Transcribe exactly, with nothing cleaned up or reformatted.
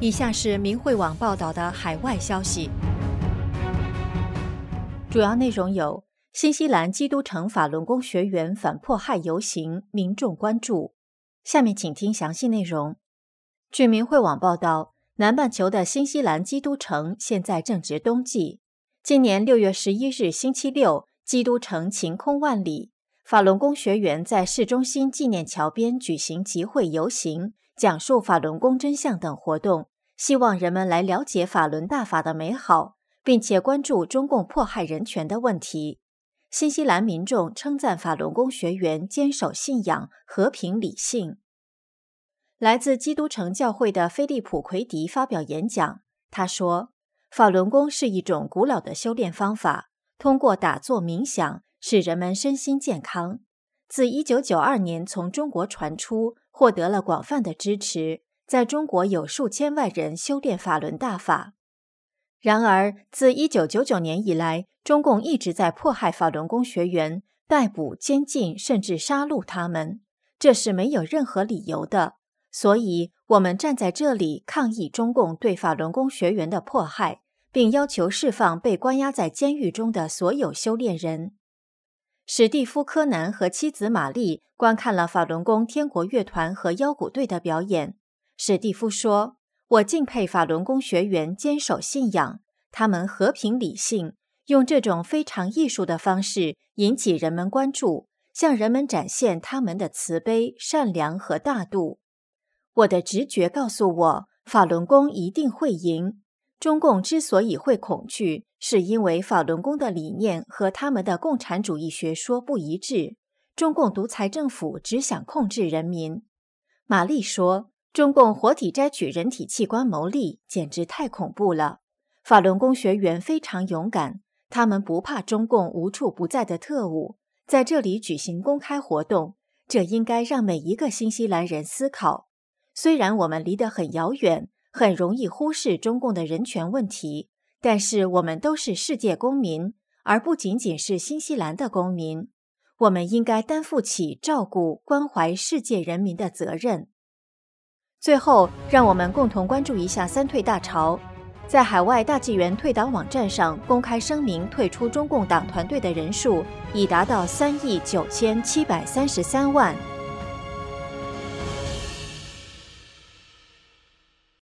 以下是明慧网报道的海外消息，主要内容有：新西兰基督城法轮功学员反迫害游行，民众关注。下面请听详细内容。据明慧网报道，南半球的新西兰基督城现在正值冬季。今年六月十一日星期六，基督城晴空万里，法轮功学员在市中心纪念桥边举行集会游行，讲述法轮功真相等活动，希望人们来了解法轮大法的美好，并且关注中共迫害人权的问题。新西兰民众称赞法轮功学员坚守信仰、和平理性。来自基督城教会的菲利普·奎迪发表演讲，他说，法轮功是一种古老的修炼方法，通过打坐冥想使人们身心健康。自一九九二年从中国传出，获得了广泛的支持，在中国有数千万人修炼法轮大法。然而，自一九九九年以来，中共一直在迫害法轮功学员，逮捕、监禁甚至杀戮他们，这是没有任何理由的。所以，我们站在这里抗议中共对法轮功学员的迫害，并要求释放被关押在监狱中的所有修炼人。史蒂夫·柯南和妻子玛丽观看了法轮功天国乐团和腰鼓队的表演。史蒂夫说，我敬佩法轮功学员坚守信仰，他们和平理性，用这种非常艺术的方式引起人们关注，向人们展现他们的慈悲、善良和大度。我的直觉告诉我，法轮功一定会赢。中共之所以会恐惧，是因为法轮功的理念和他们的共产主义学说不一致。中共独裁政府只想控制人民。玛丽说，中共活体摘取人体器官牟利，简直太恐怖了。法轮功学员非常勇敢，他们不怕中共无处不在的特务，在这里举行公开活动，这应该让每一个新西兰人思考。虽然我们离得很遥远，很容易忽视中共的人权问题，但是我们都是世界公民，而不仅仅是新西兰的公民。我们应该担负起照顾、关怀世界人民的责任。最后，让我们共同关注一下三退大潮。在海外大纪元退党网站上公开声明退出中共党团队的人数已达到三亿九千七百三十三万。